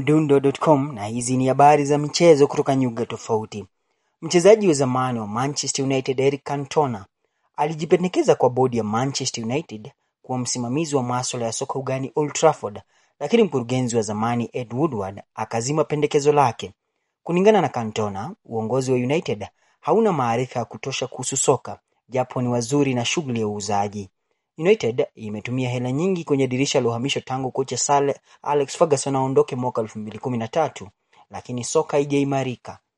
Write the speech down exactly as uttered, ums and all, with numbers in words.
mdundo dot com na hizi ni habari za michezo kutoka nyuga tofauti. Mchezaji wa zamani wa Manchester United Eric Cantona alijipendekeza kwa bodi ya Manchester United kuwa msimamizi wa masuala ya soka ugani Old Trafford, lakini mkurugenzi wa zamani Ed Woodward akazima pendekezo lake. Kulingana na Cantona, uongozi wa United hauna maarifa ya kutosha kuhusu soka, japo ni wazuri na shughuli ya uuzaji. United imetumia hela nyingi kwenye dirisha la uhamisho tangu kocha Sir Alex Ferguson aondoke mwaka elfu mbili kumi na tatu, lakini soka haijaimarika